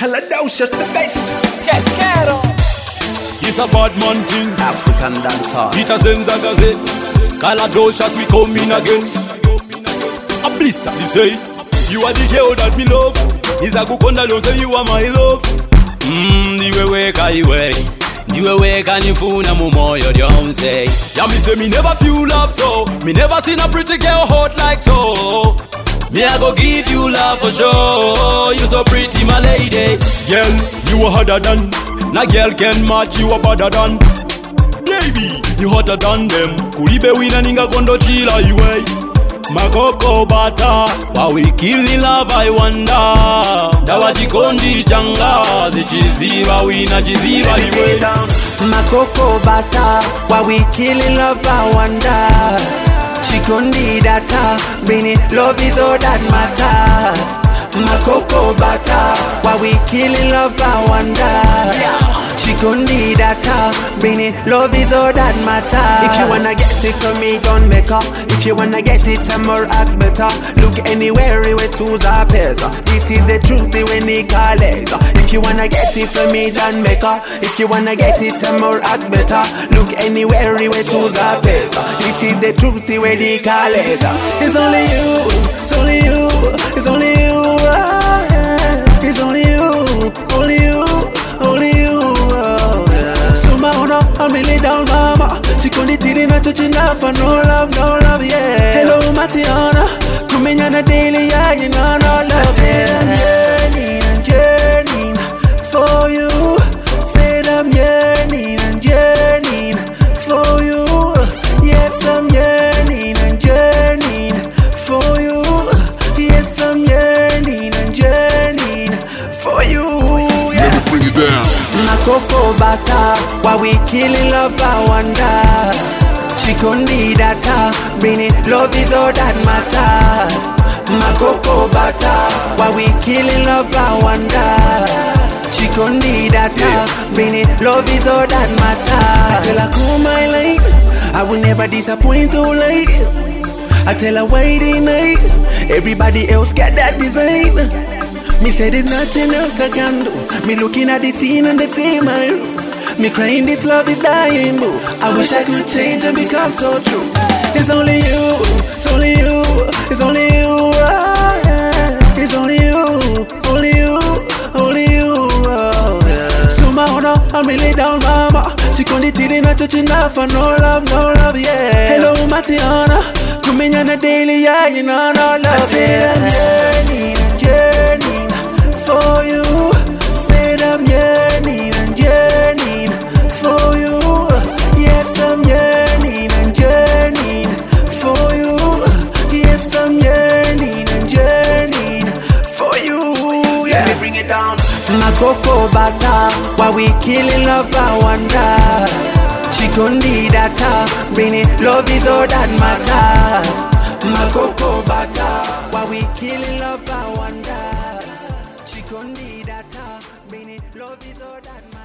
Caladocious the best. Get Kero. It's a bad man thing. African dancer. It a Zenza Gazette. Caladocious we come in again. A blister, you say. You are the girl that me love. Is a good conda, don't say you are my love. The way iwe. The way can you fool na mumoyo don't say. Yeah, me say me never feel love so. Me never seen a pretty girl hot like so. Me I go give you love for sure. You so pretty my lady. Girl, you are harder than. Na girl can match you are better than. Baby, you hotter than them. Kulibe wina ninga kondo chila iwe. Makoko bata, wa we kill in love I wonder. Dawa jikondi changa, zichiziva wina chiziva iwe. Makoko bata, wa we kill in love I wonder. Chikondi data, bring it, love is all that matters. Makoko bata, wa we kill in love I wonder. Chikondi data, bring it, love is all that matters. If you wanna get it from me, don't make up. If you wanna get it, some more act better. Look anywhere, where Susa appears. This is the truth, when they call it. If you wanna get it from me, don't make up. If you wanna get it, some more act better. Look anywhere, where Susa appears. This is the truth, when they call it. It's only you, it's only you, it's only you. It's only you, only you, only you. I'm really down, mama. Chikondi tiri na chochina for no love, yeah. Hello, Matiana. Kumenyana daily, yeah, you know, no love, yeah. I'm yearning for you. Said I'm yearning and yearning for you. Yes, I'm yearning and yearning for you. Yes, I'm yearning and yearning for you. Let me bring it down. Makoko bata, wa we killing love I wonder. Chikondi data, bring it, love is all that matters. Makoko bata, wa we killing love I wonder. Chikondi data, bring it, love is all that matters. I tell her come my lane, I will never disappoint too late. I tell her waiting night, everybody else get that design. Me say there's nothing else I can do. Me looking at the scene and the same my room. Me crying this love is dying, boo. I wish I could change and become so true. It's only you, it's only you, it's only you, oh, yeah. It's only you, only you, only you, oh, yeah. So my honor, I'm really down, mama. Chikondi tiri na chochina for no love, yeah. Hello, Matiana. Kumenyana daily, yeah, you know, no love, I said I'm yearning and yearning for you. Said I'm yearning and yearning for you. Yes, I'm yearning and yearning for you. Yes, I'm yearning and yearning for you. Yeah. Let me bring it down. Makoko bata, wa we killing love I wonder. Chikondi data, bring it, love is all that matters. Makoko bata, wa we killing love I wonder. Chikondi data, bring it, love is all that matters.